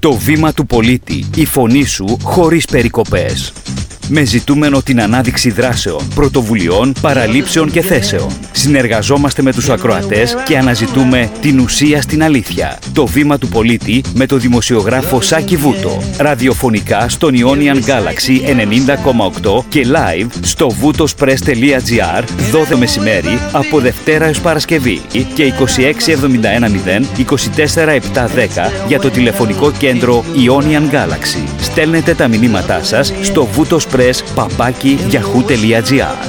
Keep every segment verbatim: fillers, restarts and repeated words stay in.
Το βήμα του πολίτη, η φωνή σου χωρίς περικοπές. Με ζητούμενο την ανάδειξη δράσεων, πρωτοβουλειών, παραλήψεων και θέσεων. Συνεργαζόμαστε με τους ακροατές και αναζητούμε την ουσία στην αλήθεια. Το βήμα του πολίτη με το δημοσιογράφο Σάκη Βούτο. Ραδιοφωνικά στον Ionian Galaxy ενενήντα κόμμα οκτώ και live στο βουτοσπρες τελεία τζι άρ δώδεκα μεσημέρι από Δευτέρα έως Παρασκευή και είκοσι έξι εβδομήντα ένα μηδέν είκοσι τέσσερα επτακόσια δέκα για το τηλεφωνικό κέντρο Ionian Galaxy. Στέλνετε τα μηνύματά σας στο βουτοσπρες παπάκι yahoo τελεία τζι άρ.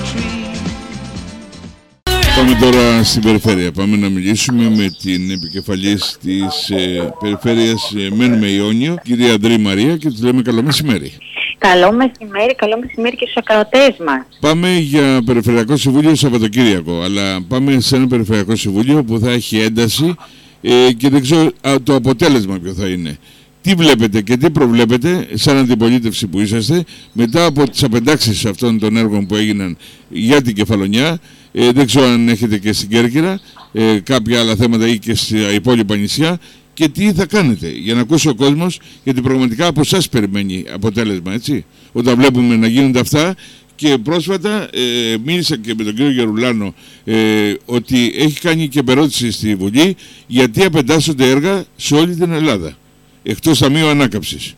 Πάμε τώρα στην περιφέρεια. Πάμε να μιλήσουμε με την επικεφαλής της ε, περιφέρειας ε, Μένουμε Ιόνιο, κυρία Ανδρή Μαρία, και της λέμε καλό μεσημέρι. Καλό μεσημέρι, καλό μεσημέρι και στους ακροατές μας. Πάμε για Περιφερειακό Συμβούλιο Σαββατοκύριακο, αλλά πάμε σε ένα Περιφερειακό Συμβούλιο που θα έχει ένταση ε, και δεν ξέρω α, το αποτέλεσμα ποιο θα είναι. Τι βλέπετε και τι προβλέπετε σαν αντιπολίτευση που είσαστε μετά από τις απεντάξεις αυτών των έργων που έγιναν για την Κεφαλονιά, ε, δεν ξέρω αν έχετε και στην Κέρκυρα ε, κάποια άλλα θέματα ή και στα υπόλοιπα νησιά, και τι θα κάνετε για να ακούσει ο κόσμος, γιατί πραγματικά από εσάς περιμένει αποτέλεσμα, έτσι, όταν βλέπουμε να γίνονται αυτά. Και πρόσφατα ε, μίλησα και με τον κύριο Γερουλάνο ε, ότι έχει κάνει και περώτηση στη Βουλή γιατί απεντάσσονται έργα σε όλη την Ελλάδα, εκτός Ταμείου Ανάκαμψης.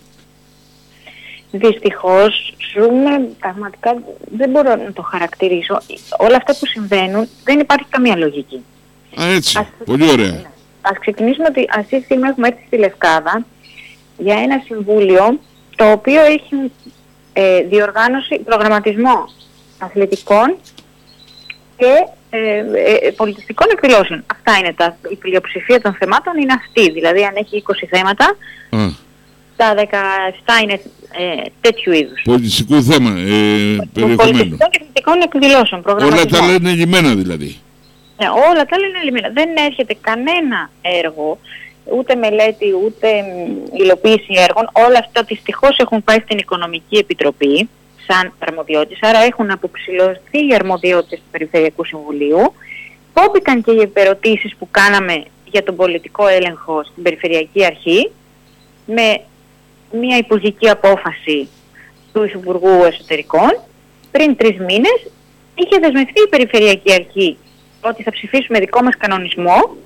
Δυστυχώς ζούμε, πραγματικά δεν μπορώ να το χαρακτηρίσω. Όλα αυτά που συμβαίνουν δεν υπάρχει καμία λογική. Α, έτσι. Ας, πολύ ωραία. Ας ξεκινήσουμε ότι αυτή τη στιγμή έχουμε έρθει στη Λευκάδα για ένα συμβούλιο το οποίο έχει ε, διοργάνωση, προγραμματισμό αθλητικών και ε, ε, πολιτιστικών εκδηλώσεων. Αυτά είναι τα, η πλειοψηφία των θεμάτων είναι αυτή. Δηλαδή αν έχει είκοσι θέματα, Α. τα δεκαεπτά είναι ε, τέτοιου είδους. Πολιτιστικού θέμα, ε, περιεχομένου. Πολιτιστικών και αθλητικών εκδηλώσεων. Όλα τα άλλα είναι λιμένα δηλαδή. Ναι, όλα τα άλλα είναι λιμένα. Δεν έρχεται κανένα έργο, ούτε μελέτη, ούτε υλοποίηση έργων. Όλα αυτά δυστυχώς έχουν πάει στην Οικονομική Επιτροπή σαν αρμοδιότητες, άρα έχουν αποψηλωθεί οι αρμοδιότητες του Περιφερειακού Συμβουλίου. Κόπηκαν και οι επερωτήσεις που κάναμε για τον πολιτικό έλεγχο στην Περιφερειακή Αρχή, με μια υπουργική απόφαση του Υπουργού Εσωτερικών. Πριν τρεις μήνες είχε δεσμευτεί η Περιφερειακή Αρχή ότι θα ψηφίσουμε δικό μας κανονισμό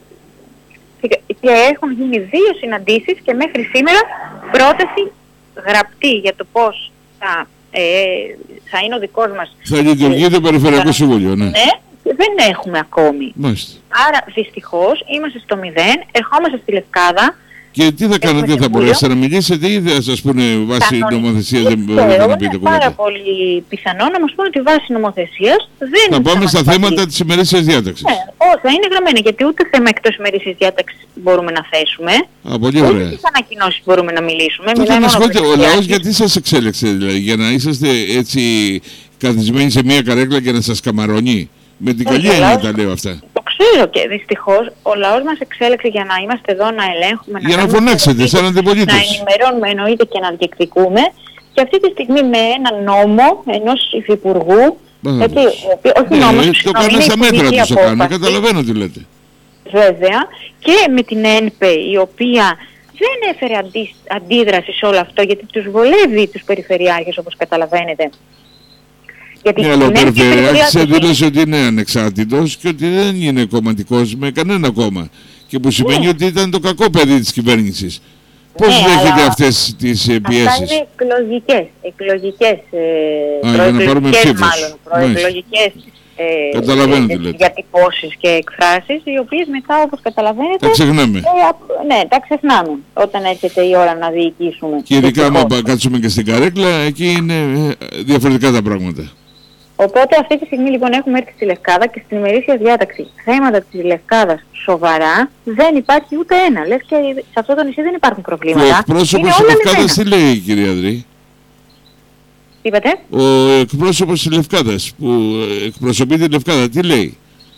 και έχουν γίνει δύο συναντήσεις και μέχρι σήμερα πρόταση γραπτή για το πώς θα, ε, θα είναι ο δικός μας... Θα λειτουργεί το Περιφερειακό Συμβούλιο, ναι. Ναι, δεν έχουμε ακόμη. Μάλιστα. Άρα δυστυχώς είμαστε στο μηδέν, ερχόμαστε στη Λευκάδα. Και τι θα κάνετε, θα μπορέσετε να μιλήσετε ή θα σας πούνε βάσει νομοθεσίας δεν μπορείτε να πείτε κουβέντα? Είναι πάρα πολύ πιθανό να μας πούνε ότι βάσει νομοθεσίας δεν θα είναι. πάμε στα θέματα της ημερήσιας διάταξης. Ναι, όχι, θα είναι γραμμένα, γιατί ούτε θέμα εκτός ημερήσιας διάταξης μπορούμε να θέσουμε. Α, πολύ ωραία. Ούτε τις ανακοινώσεις μπορούμε να μιλήσουμε. Τότε να σχόλια, ο λαός γιατί σας εξέλεξε, δηλαδή, για να είσαστε έτσι καθισμένοι σε μια καρέκλα και να σας καμαρώνει? Με την καλή έννοια τα λέω αυτά. Το ξέρω, και δυστυχώς ο λαός μας εξέλεξε για να είμαστε εδώ, να ελέγχουμε, για να, να φωνάξετε σαν αντιπολίτες, να ενημερώνουμε εννοείται και να διεκδικούμε. Και αυτή τη στιγμή με ένα νόμο ενός υφυπουργού, γιατί, όχι ναι, νόμος, το κάνουν στα μέτρα τους, το κάνουν, καταλαβαίνω τι λέτε. Βέβαια, και με την ΕΝΠΕ, η οποία δεν έφερε αντί, αντίδραση σε όλο αυτό, γιατί τους βολεύει τους περιφερειάρχες, όπως καταλαβαίνετε. Γιατί ναι, αλλά ο Περιφερειάρχης δήλωσε ότι είναι ανεξάρτητος και ότι δεν είναι κομματικός με κανένα κόμμα. Και που σημαίνει ναι. ότι ήταν το κακό παιδί της κυβέρνησης. Πώς ναι, δέχεται αυτές τις πιέσεις? Αυτά είναι εκλογικές, εκλογικές, Α, προεκλογικές μάλλον, προεκλογικές ε, ε, διατυπώσεις και εκφράσεις, οι οποίες μετά, όπως καταλαβαίνετε, τα ξεχνάμε. Ε, ναι, τα ξεχνάμε όταν έρχεται η ώρα να διοικήσουμε. Και ειδικά άμα κάτσουμε και στην καρέκλα, εκεί είναι διαφορετικά τα πράγματα. Οπότε αυτή τη στιγμή λοιπόν έχουμε έρθει στη Λευκάδα και στην ημερήσια διάταξη θέματα της Λευκάδας σοβαρά δεν υπάρχει ούτε ένα. Λες και σε αυτό το νησί δεν υπάρχουν προβλήματα. Ο εκπρόσωπος της Λευκάδας τι λέει, κυρία Ανδρή? Τι είπατε? Ο εκπρόσωπος της Λευκάδας που εκπροσωπεί τη Λευκάδα τι λέει?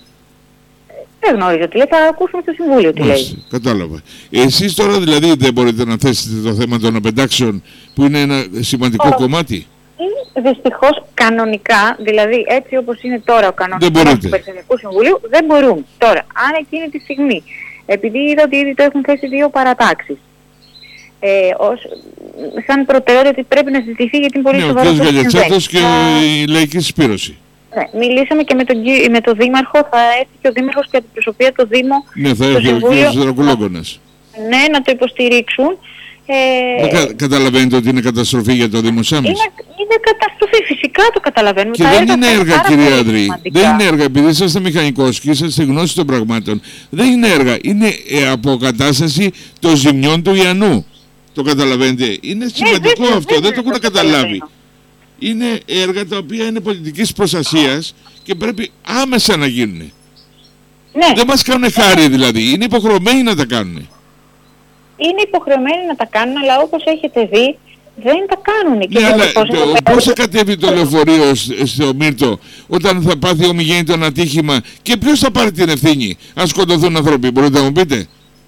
Δεν γνωρίζω τι λέει, θα ακούσουμε στο Συμβούλιο τι Μάλιστα, λέει. Κατάλαβα. Εσείς τώρα δηλαδή δεν μπορείτε να θέσετε το θέμα των απεντάξεων που είναι ένα σημαντικό oh. κομμάτι? Δυστυχώς κανονικά, δηλαδή έτσι όπως είναι τώρα ο κανονισμός του Περιφερειακού Συμβουλίου, δεν μπορούν. Τώρα, αν εκείνη τη στιγμή, επειδή είδα ότι ήδη το έχουν θέσει δύο παρατάξεις, ε, ως, σαν προτεραιότητα ότι πρέπει να συζητηθεί γιατί είναι πολύ ναι, σοβαρό. Ναι, ο κ. Γαλιατσάτος και η λαϊκή συσπήρωση. Ναι, μιλήσαμε και με τον, με τον Δήμαρχο, θα έρθει και ο Δήμαρχος και αντιπροσωπεία το Δήμο. Ναι, θα έρθει ο κ. Δρακουλόγκονας. Ναι, να το υποστηρίξουν. Ε, κα, καταλαβαίνετε ότι είναι καταστροφή για το Δήμο Σάμις. Είναι, είναι καταστροφή, φυσικά το καταλαβαίνουμε. Και τα δεν έργα είναι έργα, κυρία Ανδρή. Δεν είναι έργα, επειδή είσαστε μηχανικός και είσαστε γνώση των πραγμάτων. Δεν είναι έργα, είναι ε, αποκατάσταση των ζημιών του Ιαννού. Το καταλαβαίνετε. Είναι σημαντικό ναι, αυτό, δεν, δεν το έχουν καταλάβει. Είναι έργα τα οποία είναι πολιτικής προστασίας και πρέπει άμεσα να γίνουν. Ναι. Δεν μας κάνουν χάρη δηλαδή, είναι υποχρεωμένοι να τα κάνουν. Είναι υποχρεωμένοι να τα κάνουν, αλλά όπως έχετε δει, δεν τα κάνουν. Ναι, αλλά πώς θα κατέβει το λεωφορείο στο Μύρτο όταν θα πάθει ομιγέννητο ένα ατύχημα και ποιος θα πάρει την ευθύνη αν σκοτωθούν άνθρωποι, μπορείτε να μου πείτε?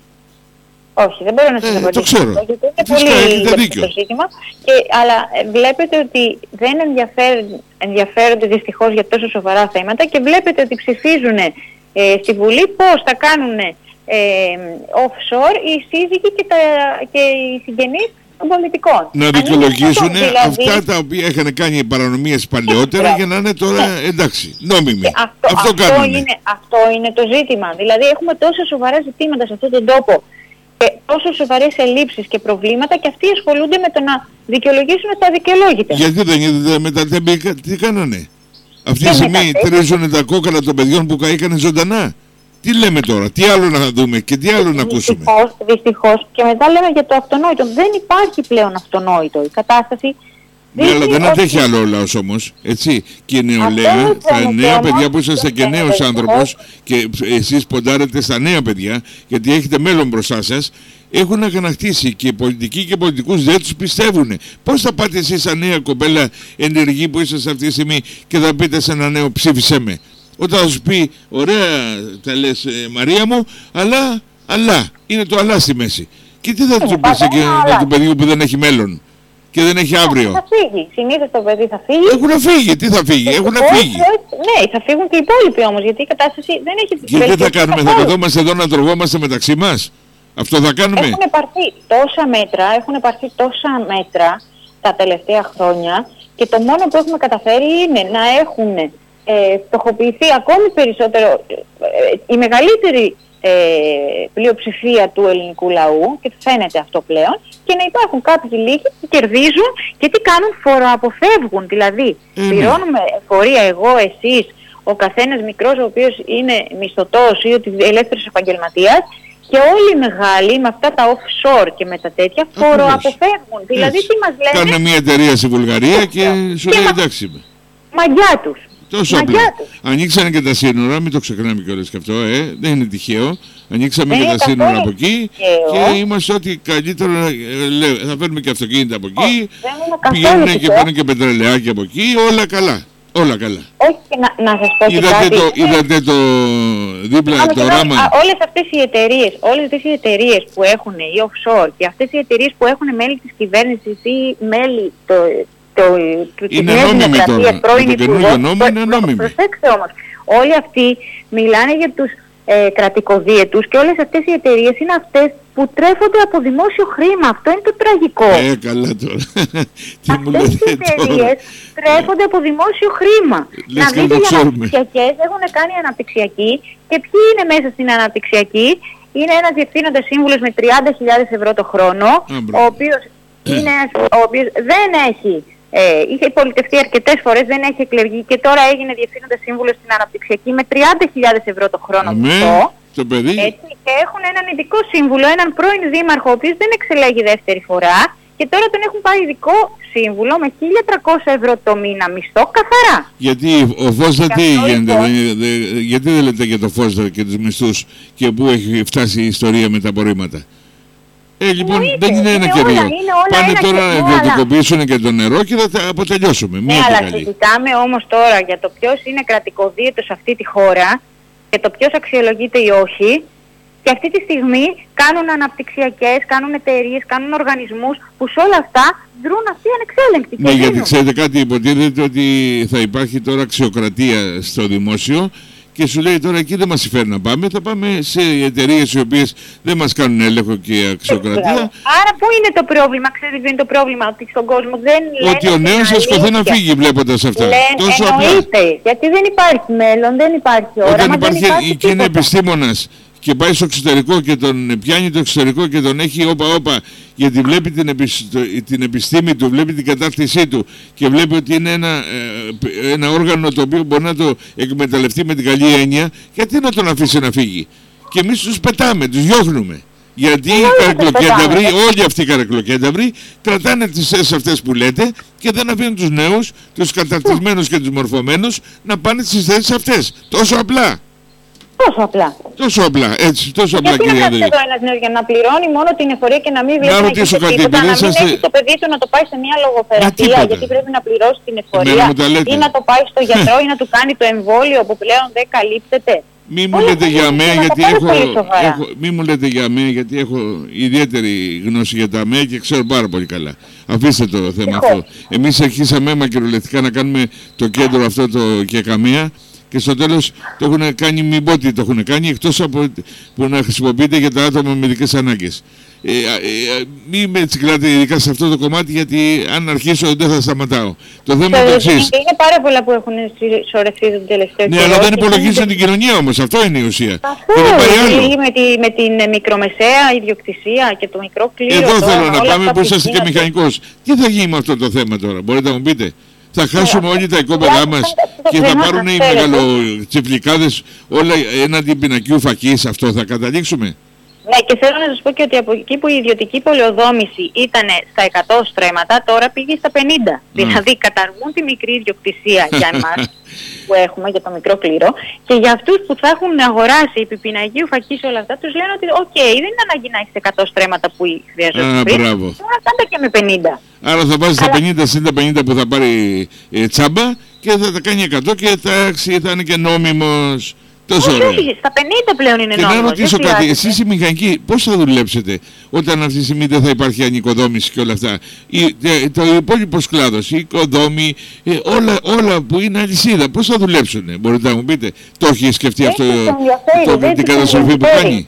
Όχι, δεν μπορώ να σας ε, απαντήσω. Το ξέρω. Γιατί είναι πολύ λεπτό το ζήτημα. Και, αλλά ε, βλέπετε ότι δεν ενδιαφέρονται δυστυχώς για τόσο σοβαρά θέματα και βλέπετε ότι ψηφίζουν ε, στη Βουλή πώς θα κάνουν ε, offshore οι σύζυγοι και, τα, και οι συγγενείς των πολιτικών. Να δικαιολογήσουν δηλαδή, αυτά τα οποία είχαν κάνει παρανομίες παλαιότερα για να είναι τώρα ναι. εντάξει, νόμιμοι. Αυτό, αυτό, αυτό, είναι, αυτό είναι το ζήτημα. Δηλαδή έχουμε τόσα σοβαρά ζητήματα σε αυτόν τον τόπο και τόσο σοβαρές ελλείψεις και προβλήματα και αυτοί ασχολούνται με το να δικαιολογήσουν τα αδικαιολόγητα. Γιατί δεν είδατε με τα τέμπη τι κάνανε? Αυτή τη στιγμή τρίζουν τα κόκκαλα των παιδιών που καήκανε ζωντανά. Τι λέμε τώρα, τι άλλο να δούμε και τι άλλο να ακούσουμε? Δυστυχώς, δυστυχώς. Και μετά λέμε για το αυτονόητο. Δεν υπάρχει πλέον αυτονόητο. Η κατάσταση... Ναι, αλλά δεν αντέχει άλλο ο λαός όμως, έτσι. Και η νεολαία, τα νέα παιδιά που είσαστε και νέος άνθρωπος και εσείς ποντάρετε στα νέα παιδιά, γιατί έχετε μέλλον μπροστά σας, έχουν αγανακτήσει και οι πολιτικοί και οι πολιτικούς δεν τους πιστεύουν. Πώς θα πάτε εσείς σαν νέα κοπέλα ενεργή που είσαστε αυτή τη στιγμή και θα πείτε σε ένα νέο ψήφισέ με? Όταν θα σου πει, ωραία τα λες ε, Μαρία μου, αλλά, αλλά, είναι το αλλά στη μέση. Και τι θα του πεις και του παιδιού που δεν έχει μέλλον και δεν έχει αύριο? Θα φύγει. Συνήθως το παιδί θα φύγει. Έχουν φύγει. Τι θα φύγει? Έχουν φύγει. Ναι, θα φύγουν και οι υπόλοιποι όμως, γιατί η κατάσταση δεν έχει... Και τι θα κάνουμε? Θα καθόμαστε εδώ να τρογόμαστε μεταξύ μας? Αυτό θα κάνουμε? Έχουν πάρθει τόσα μέτρα, έχουν πάρθει τόσα μέτρα τα τελευταία χρόνια και το μόνο που έχουμε καταφέρει είναι να έχουν ε, στοχοποιηθεί ακόμη περισσότερο ε, η μεγαλύτερη ε, πλειοψηφία του ελληνικού λαού, και φαίνεται αυτό πλέον, και να υπάρχουν κάποιοι λίγοι που κερδίζουν και τι κάνουν? Φοροαποφεύγουν. Δηλαδή mm. πληρώνουμε εφορία εγώ, εσείς, ο καθένας μικρός ο οποίος είναι μισθωτός ή ότι ελεύθερος επαγγελματίας, και όλοι οι μεγάλοι με αυτά τα offshore και με τα τέτοια φοροαποφεύγουν. Δηλαδή τι μας λένε? Κάνουν μια εταιρεία στη Βουλγαρία και σου λέει εντάξει. Μαγιά τους. Τόσο απλά. Ανοίξανε και τα σύνορα, μην το ξεχνάμε κιόλας και αυτό, ε, δεν είναι τυχαίο. Ανοίξαμε και τα σύνορα από εκεί και είμαστε ότι καλύτερο, ε, λέω, θα φέρνουμε και αυτοκίνητα από εκεί, πηγαίνουν και παίρνουν και πετρελαιάκια από εκεί, όλα καλά. Όλα καλά. Όχι, να, να σας πω και είδατε κάτι. Το, είδατε το δίπλα, Άμε, το ράμα. Α, όλες αυτές οι εταιρείες, όλες αυτές οι εταιρείες που έχουν οι offshore και αυτές οι εταιρείες που έχουν μέλη της κυβέρνησης ή μέλη το, το, του της Νέας Δημοκρατίας, πρώην υπουργός, προσέξτε όμως, όλοι αυτοί μιλάνε για τους ε, κρατικοδίαιτους και όλες αυτές οι εταιρείες είναι αυτές που τρέφονται από δημόσιο χρήμα. Αυτό είναι το τραγικό. Ε, καλά τώρα. Αυτές οι εταιρείες τρέφονται από δημόσιο χρήμα. Λες να δείτε για αναπτυξιακές, έχουν κάνει αναπτυξιακή και ποιοι είναι μέσα στην αναπτυξιακή? Είναι ένας διευθύνοντας σύμβουλος με τριάντα χιλιάδες ευρώ το χρόνο, Άμπρο. ο οποίος, είναι, ο οποίος δεν έχει, ε, είχε πολιτευτεί αρκετές φορές, δεν έχει εκλεγεί και τώρα έγινε διευθύνοντας σύμβουλος στην αναπτυξιακή με τριάντα χιλιάδες ευρώ το χρόνο. Αμέ, το παιδί. Έτσι, και έχουν έναν ειδικό σύμβουλο, έναν πρώην δήμαρχο, ο οποίος δεν εξελέγει δεύτερη φορά και τώρα τον έχουν πάει ειδικό σύμβουλο με χίλια τριακόσια ευρώ το μήνα μισθό καθαρά. Γιατί ο Φώστα τι γίνεται, δε, δε, γιατί δεν λέτε για το Φώστα και τους μισθούς και πού έχει φτάσει η ιστορία με τα απορρίμματα? Ε, λοιπόν, Εννοείται, δεν είναι ένα είναι και όλα, δύο. είναι όλα Πάνε ένα τώρα να και ιδιωτικοποιήσουν και το νερό και θα τα αποτελειώσουμε. Ναι, Μία αλλά και καλή. συζητάμε όμως τώρα για το ποιος είναι κρατικοδίαιτος σε αυτή τη χώρα και το ποιος αξιολογείται ή όχι. Και αυτή τη στιγμή κάνουν αναπτυξιακές, κάνουν εταιρείες, κάνουν οργανισμούς που σε όλα αυτά δρούν αυτοί ανεξέλεγκτοι. Ναι, γιατί ξέρετε κάτι, υποτίθεται ότι θα υπάρχει τώρα αξιοκρατία στο δημόσιο και σου λέει τώρα εκεί δεν μας συμφέρει να πάμε, θα πάμε σε εταιρείες οι οποίες δεν μας κάνουν έλεγχο και αξιοκρατία. Άρα πού είναι το πρόβλημα, ξέρετε ποιο είναι το πρόβλημα, ότι στον κόσμο δεν λένε. Ότι ο νέος ασκοθεί να φύγει βλέποντας αυτά. Λένε, τόσο εννοείται, απλά. Γιατί δεν υπάρχει μέλλον, δεν υπάρχει όραμα. Όταν υπάρχει, δεν υπάρχει και είναι επιστήμονας και πάει στο εξωτερικό και τον πιάνει το εξωτερικό και τον έχει όπα όπα, γιατί βλέπει την, επισ... την επιστήμη του, βλέπει την κατάρτισή του και βλέπει ότι είναι ένα, ένα όργανο το οποίο μπορεί να το εκμεταλλευτεί με την καλή έννοια, γιατί να τον αφήσει να φύγει. Και εμείς τους πετάμε, τους διώχνουμε. Γιατί οι καρακλοκένταυροι, όλοι αυτοί οι καρακλοκένταυροι κρατάνε τις θέσεις αυτές που λέτε και δεν αφήνουν τους νέους, τους καταρτισμένους και τους μορφωμένους να πάνε στις θέσεις αυτές. Τόσο απλά. Τόσο απλά. Τόσο απλά, έτσι, τόσο απλά, γιατί κυρία Ανδρέα. Γιατί να κάτσει εδώ ένας νέος για να πληρώνει μόνο την εφορία και να μην βλέπει να να ρωτήσω κάτι, τίποτα, να μην είσαστε... έχει το παιδί του να το πάει σε μια λογοθεραπεία γιατί πρέπει να πληρώσει την εφορία ή να το πάει στο γιατρό ή να του κάνει το εμβόλιο που πλέον δεν καλύπτεται. Μη μου λέτε για ΑΜΕΑ γιατί έχω, έχω, μη μου λέτε για ΑΜΕΑ γιατί έχω ιδιαίτερη γνώση για τα ΑΜΕΑ και ξέρω πάρα πολύ καλά. Αφήστε το θέμα αυτό. Εμείς αρχίσαμε μακρολεκτικά να κάνουμε το κέντρο αυτό το ΚΕΚΑΜΕΑ και στο τέλος το έχουν κάνει, μην πω τι το έχουν κάνει, εκτός από που να χρησιμοποιείται για τα άτομα με ειδικές ανάγκες. Ε, ε, μην με τσικλάτε ειδικά σε αυτό το κομμάτι, γιατί αν αρχίσω δεν θα σταματάω. Το θέμα είναι το εξής. Είναι πάρα πολλά που έχουν σωρευτεί τον τελευταίο καιρό. Ναι, αλλά δεν υπολογίζουν την κοινωνία όμως, αυτό είναι η ουσία. Αυτό, με, τη, με την μικρομεσαία ιδιοκτησία και το μικρό κλήρο. Εδώ τώρα, θέλω να πάμε που είσαστε και μηχανικός. Τι θα γίνει με αυτό το θέμα τώρα, μπορείτε να μου πείτε? Θα χάσουμε όλοι τα οικόπεδά μας και θα πάρουν οι μεγαλοτσιφλικάδες όλα έναντι πινακιού φακής, αυτό θα καταλήξουμε? Ναι, και θέλω να σας πω και ότι από εκεί που η ιδιωτική πολεοδόμηση ήταν στα εκατό στρέμματα, τώρα πήγε στα πενήντα. Mm. Δηλαδή καταργούν τη μικρή ιδιοκτησία για εμάς που έχουμε, για το μικρό κλήρο, και για αυτούς που θα έχουν αγοράσει επί πινακίου φακής όλα αυτά, τους λένε ότι οκ, okay, δεν είναι ανάγκη να έχεις εκατό στρέμματα που χρειαζόταν πριν, τώρα κάντε και με πενήντα. Άρα θα βάζει Αλλά... τα πενήντα συν τα πενήντα που θα πάρει ε, τσάμπα και θα τα κάνει εκατό και εντάξει, θα είναι και νόμιμος. Όχι, όχι, στα πενήντα πλέον είναι νόμιμος. Και να ρωτήσω κάτι, εσείς οι μηχανικοί πώς θα δουλέψετε όταν αυτή τη στιγμή δεν θα υπάρχει ανοικοδόμηση και όλα αυτά? Η, το υπόλοιπο κλάδος, η οικοδόμη, ε, όλα, όλα που είναι αλυσίδα, πώς θα δουλέψουν, μπορείτε να μου πείτε? Το έχει σκεφτεί αυτό το, το, την καταστροφή που κάνει?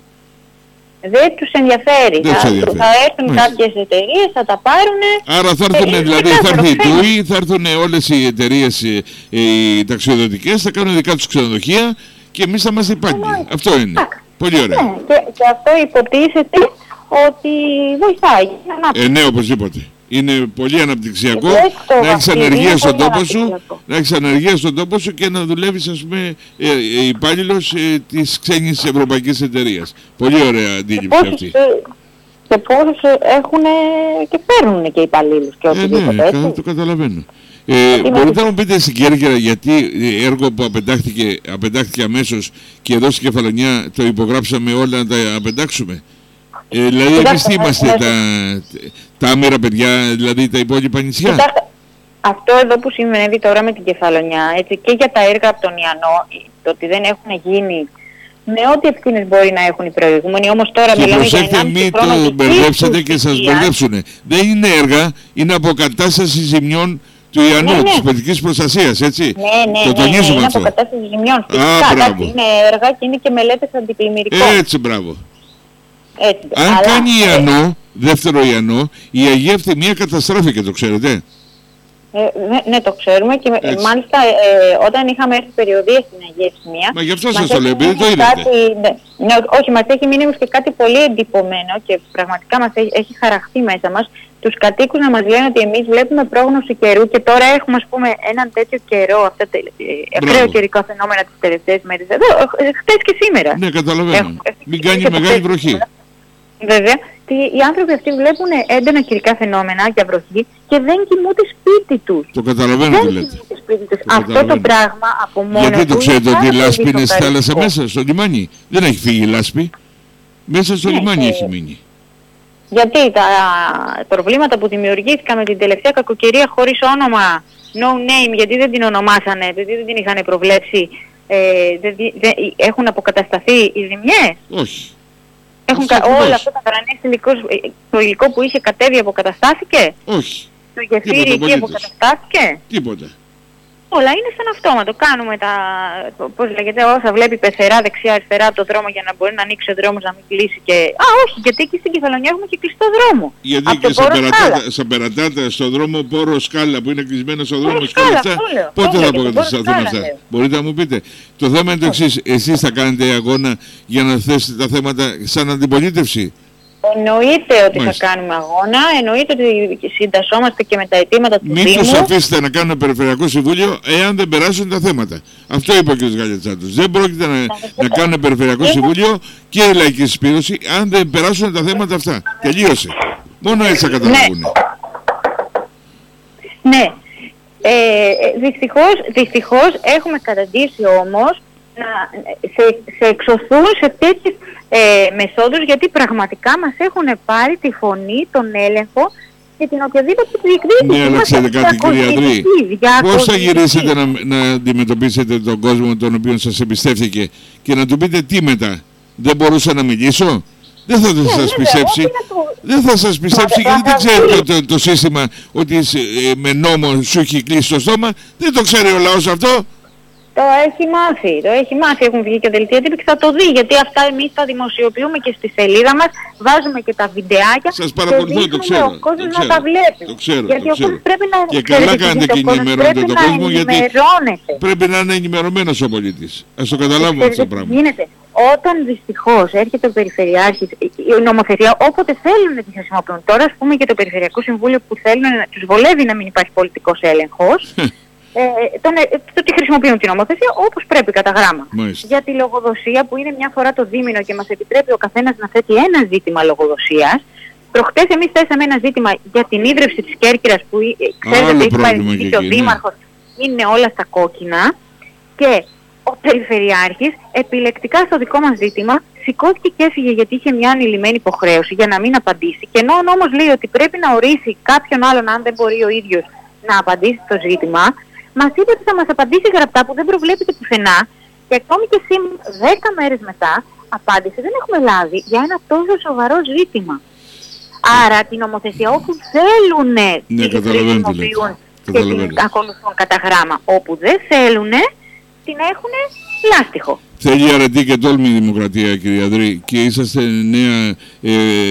Δεν τους ενδιαφέρει. Δεν θα, τους ενδιαφέρει. θα έρθουν κάποιες εταιρείες, θα τα πάρουν. Άρα θα έρθουν, ε, δηλαδή θα έρθει η ΤΟΥΗ, θα έρθουν όλες οι εταιρείες ε, οι ταξιοδοτικές, θα κάνουν δικά τους ξενοδοχεία και εμείς θα είμαστε υπάγγελοι. Αυτό είναι. Α, πολύ ωραία. Ναι, και, και αυτό υποτίθεται ότι βοηθάει. Ε, ναι, οπωσδήποτε. Είναι πολύ αναπτυξιακό να έχεις ανεργία στον τόπο σου, να έχεις ανεργία στον τόπο σου και να δουλεύεις, ας πούμε, ε, ε, υπάλληλος ε, της ξένης ευρωπαϊκής εταιρείας. Πολύ ωραία αντίληψη αυτή. Και πόσους έχουν και παίρνουν και υπαλλήλους και οτιδήποτε. Ε, ναι, το καταλαβαίνω. Ε, μπορείτε να μου πείτε στην Κέρκυρα γιατί έργο που απεντάχθηκε, απεντάχθηκε αμέσως και εδώ στην Κεφαλονιά το υπογράψαμε όλα να τα απεντάξουμε? Ε, δηλαδή εμείς τι είμαστε, τα, τα άμερα παιδιά, δηλαδή τα υπόλοιπα νησιά? Κοιτάξτε, αυτό εδώ που συμβαίνει τώρα με την Κεφαλονιά, έτσι, και για τα έργα από τον Ιαννό, το ότι δεν έχουν γίνει με ό,τι ευθύνες μπορεί να έχουν οι προηγούμενοι, όμως τώρα μιλάμε για προσέχτε, μην το μπερδέψετε και σας μπερδέψουνε. Δεν είναι έργα, είναι αποκατάσταση ζημιών του Ιαννού, ναι, ναι. της πολιτικής προστασίας, έτσι. Ναι, ναι, το τονίζουμε ναι, ναι, είναι αυτό. Είναι αποκατάσταση ζημιών. Φυσικά, είναι έργα και είναι και μελέτες αντιπλημμυρικών. Έτσι, μπράβο. Έτσι, αν αλλά... κάνει Ιαννό, δεύτερο Ιαννό, η Αγία Ευθυμία καταστράφηκε, το ξέρετε? Ε, ναι, ναι, το ξέρουμε και έτσι. Μάλιστα ε, όταν είχαμε έρθει περιοδία στην Αγία Ευθυμία... Μα γι' αυτό σας το λέω, επειδή το είδατε. Κάτι, ναι, ναι, όχι, μας έχει μείνει και κάτι πολύ εντυπωμένο και πραγματικά μας έχει, έχει χαραχτεί μέσα μας, τους κατοίκους να μας λένε ότι εμείς βλέπουμε πρόγνωση καιρού και τώρα έχουμε, ας πούμε, έναν τέτοιο καιρό, αυτά τα ακραίο καιρικά φαινόμενα τις τελευταίες μέρες εδώ, χτες και σήμερα. Ναι, καταλαβαίνω. Έχουμε, Μην κάνει μεγάλη βροχή. Βέβαια, οι άνθρωποι αυτοί βλέπουν έντονα καιρικά φαινόμενα για βροχή και δεν κοιμούνται σπίτι τους. Το καταλαβαίνω τι λέτε. Το Αυτό το πράγμα από μόνο του... Γιατί το ξέρετε ότι η λάσπη είναι στη θάλασσα μέσα, στο λιμάνι? Δεν έχει φύγει η λάσπη. Μέσα στο ναι, λιμάνι και... έχει μείνει. Γιατί τα προβλήματα που δημιουργήθηκαν με την τελευταία κακοκαιρία χωρίς όνομα, no name, γιατί δεν την ονομάσανε, γιατί δεν την είχαν προβλέψει, ε, δεν, δεν, έχουν αποκατασταθεί οι ζημιές? Όχι. Έχουν κα... όλα αυτά τα γρανές υλικό, το υλικό που είχε κατέβει αποκαταστάθηκε? Όχι. Το γεφύρι εκεί αποκαταστάθηκε? Τίποτα. Όλα είναι στον αυτόματο. Κάνουμε τα, πώς λέγεται, όσα βλέπει πεθερά δεξιά-αριστερά από το δρόμο για να μπορεί να ανοίξει ο δρόμος, να μην κλείσει και... Α, όχι, γιατί εκεί στην Κεφαλονιά έχουμε και κλειστό δρόμο. Γιατί από και στα περατάτα, στα περατάτα, στον δρόμο Πόρο Σκάλα που είναι κλεισμένος ο δρόμος και όλα αυτά, πότε θα αποκατασταθούν αυτά? Μπορείτε να μου πείτε. Το θέμα είναι το εξής. Εσείς θα κάνετε αγώνα για να θέσετε τα θέματα σαν αντιπολίτευση? Εννοείται ότι Μάλιστα. θα κάνουμε αγώνα, εννοείται ότι συντασσόμαστε και με τα αιτήματα του Δήμου. Μήπως αφήσετε να κάνουμε περιφερειακό συμβούλιο εάν δεν περάσουν τα θέματα. Αυτό είπε ο κ. Γαλιατσάτος. Δεν πρόκειται να, να κάνουμε περιφερειακό συμβούλιο και η λαϊκή συσπήρωση αν δεν περάσουν τα θέματα αυτά. Τελείωσε. Μόνο έτσι θα καταλάβουν. Ναι. ναι. Ε, δυστυχώς, δυστυχώς έχουμε καταντήσει όμως να σε, σε εξωθούν σε τέτοιες ε, μεθόδους, γιατί πραγματικά μας έχουν πάρει τη φωνή, τον έλεγχο και την οποιαδήποτε διεκδίκηση. Ναι, αλλά ξέρετε κάτι, κυρία Ανδρή, πώς θα γυρίσετε να, να αντιμετωπίσετε τον κόσμο τον οποίο σας εμπιστεύτηκε και να του πείτε τι μετά? Δεν μπορούσα να μιλήσω? Δεν θα ναι, σας πιστέψει. Το... Δεν θα σας πιστέψει γιατί δεν ξέρει το, το, το σύστημα ότι ε, με νόμο σου έχει κλείσει το στόμα. Δεν το ξέρει ο λαός αυτό. Το έχει μάθει, το έχει μάθει, έχουν βγει και δελτία τύπου και θα το δει, γιατί αυτά εμείς τα δημοσιοποιούμε και στη σελίδα μας, βάζουμε και τα βιντεάκια. Σας παρακολουθώ, και το ξέρω, ο κόσμος το ξέρω, να τα βλέπει. Το ξέρω, γιατί το ο κόσμος πρέπει να και καλά κάνετε και ενημερώνετε τον κόσμο, γιατί πρέπει να είναι ενημερωμένος ο πολίτης. Ας το καταλάβουμε αυτό το πράγμα. Γίνεται. Όταν δυστυχώς έρχεται ο Περιφερειάρχης, η νομοθεσία όποτε θέλουν να τη χρησιμοποιούν. Τώρα ας πούμε και το Περιφερειακό Συμβούλιο που θέλουν, τους βολεύει να μην υπάρχει πολιτικός έλεγχος. Ε, τον, ε, το ότι χρησιμοποιούν την νομοθεσία όπως πρέπει κατά γράμμα. Μάλιστα. Για τη λογοδοσία που είναι μια φορά το δίμηνο και μας επιτρέπει ο καθένας να θέτει ένα ζήτημα λογοδοσίας. Προχτές εμείς θέσαμε ένα ζήτημα για την ίδρυυση της Κέρκυρας που ε, ξέρετε ότι έχει παραιτηθεί και ο Δήμαρχος, είναι όλα στα κόκκινα και ο Περιφερειάρχης επιλεκτικά στο δικό μας ζήτημα σηκώθηκε και έφυγε γιατί είχε μια ανηλυμένη υποχρέωση για να μην απαντήσει, και ενώ ο νόμος λέει ότι πρέπει να ορίσει κάποιον άλλον αν δεν μπορεί ο ίδιος να απαντήσει το ζήτημα, μας είπε ότι θα μας απαντήσει γραπτά που δεν προβλέπεται πουθενά, και ακόμη και σήμερα, δέκα μέρες μετά, απάντηση δεν έχουμε λάβει για ένα τόσο σοβαρό ζήτημα. Άρα την νομοθεσία όπου θέλουν ναι, την χρησιμοποιούν και την ακολουθούν κατά γράμμα, όπου δεν θέλουν την έχουν λάστιχο. Θέλει αρετή και τόλμη η δημοκρατία, κύριε Ανδρή, και είσαστε νέα, ε,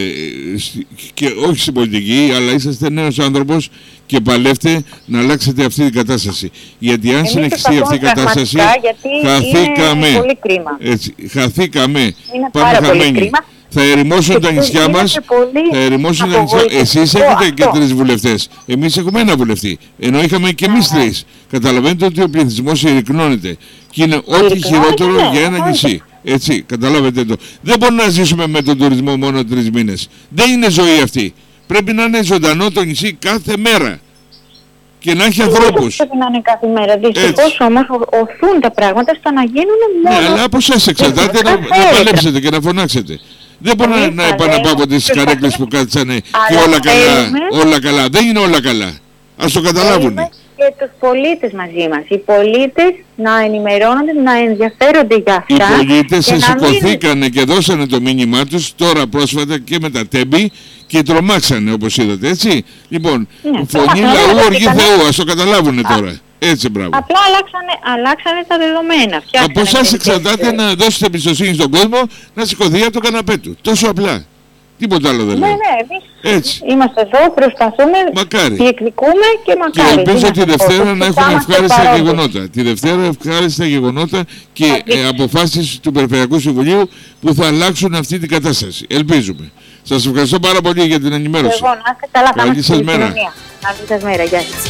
και όχι στην πολιτική, αλλά είσαστε νέος άνθρωπος και παλεύτε να αλλάξετε αυτή την κατάσταση. Γιατί αν Εμείς συνεχιστεί αυτή η κατάσταση, χαθήκαμε. Είναι πολύ κρίμα. Έτσι, χαθήκαμε. Είναι πάρα Πάμε πολύ χαμένοι. κρίμα. Θα ερημώσουν τα νησιά μας, θα ερημώσουν τα νησιά. Εσείς έχετε και τρεις βουλευτές. Εμείς έχουμε ένα βουλευτή. Ενώ είχαμε και εμείς τρεις. Καταλαβαίνετε ότι ο πληθυσμός ερικνώνεται. Και είναι ό,τι χειρότερο για ένα νησί. Έτσι, καταλάβετε το. Δεν μπορούμε να ζήσουμε με τον τουρισμό μόνο τρεις μήνες. Δεν είναι ζωή αυτή. Πρέπει να είναι ζωντανό το νησί κάθε μέρα. Και να έχει ανθρώπους. Πρέπει να είναι κάθε μέρα. Δυστυχώς όμως οθούν τα πράγματα στο να γίνουν μόνο. Ναι, αλλά από εσάς εξαρτάται να, να παλέψετε και να φωνάξετε. Δεν μπορεί να, να επαναπαύονται στις καρέκλες που κάτσανε και όλα καλά, όλα καλά. Δεν είναι όλα καλά. Ας το καταλάβουν. Και τους πολίτες μαζί μας. Οι πολίτες να ενημερώνονται, να ενδιαφέρονται για αυτά. Οι πολίτες σηκωθήκανε μην... και δώσανε το μήνυμά τους τώρα πρόσφατα και με τα τέμπη και τρομάξανε, όπως είδατε, έτσι. Λοιπόν, ναι, φωνή λαού οργή Θεού, ας το καταλάβουν τώρα. Έτσι, μπράβο. Απλά αλλάξανε, αλλάξανε τα δεδομένα. Από εσάς εξαρτάται να δώσετε εμπιστοσύνη στον κόσμο να σηκωθεί από το καναπέ του. Τόσο απλά. Τίποτα άλλο δεν λέω. Ναι, ναι, εμείς είμαστε εδώ, προσπαθούμε, μακάρι. Διεκδικούμε και μακάρι. Και ελπίζω τη Δευτέρα να έχουμε ευχάριστα γεγονότα. Τη Δευτέρα ευχάριστα γεγονότα και ε, αποφάσεις του Περιφερειακού Συμβουλίου που θα αλλάξουν αυτή την κατάσταση. Ελπίζουμε. Σας ευχαριστώ πάρα πολύ για την ενημέρωση. Εγώ, να είστε καλά. Καλή σας μέρα. Καλή σας μέρα. Γεια σας.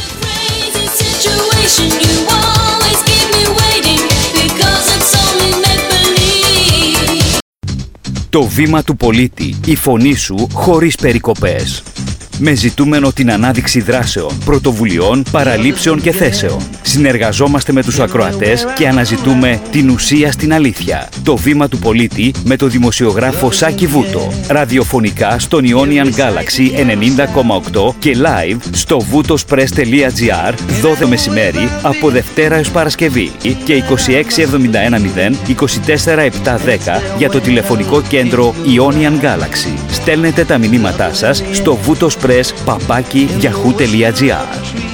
Το βήμα του πολίτη, η φωνή σου χωρίς περικοπές. Με ζητούμενο την ανάδειξη δράσεων, πρωτοβουλειών, παραλήψεων και θέσεων. Συνεργαζόμαστε με τους ακροατές και αναζητούμε την ουσία στην αλήθεια. Το βήμα του πολίτη με το δημοσιογράφο Σάκη Βούτο. Ραδιοφωνικά στον Ionian Galaxy ενενήντα κόμμα οκτώ και live στο βουτοσπρες τελεία τζι άρ δώδεκα μεσημέρι από Δευτέρα έως Παρασκευή και είκοσι έξι εβδομήντα ένα μηδέν είκοσι τέσσερα επτακόσια δέκα για το τηλεφωνικό κέντρο Ionian Galaxy. Στέλνετε τα μηνύματά σας στο βουτοσπρες παπάκι γιαχού τελεία τζι άρ.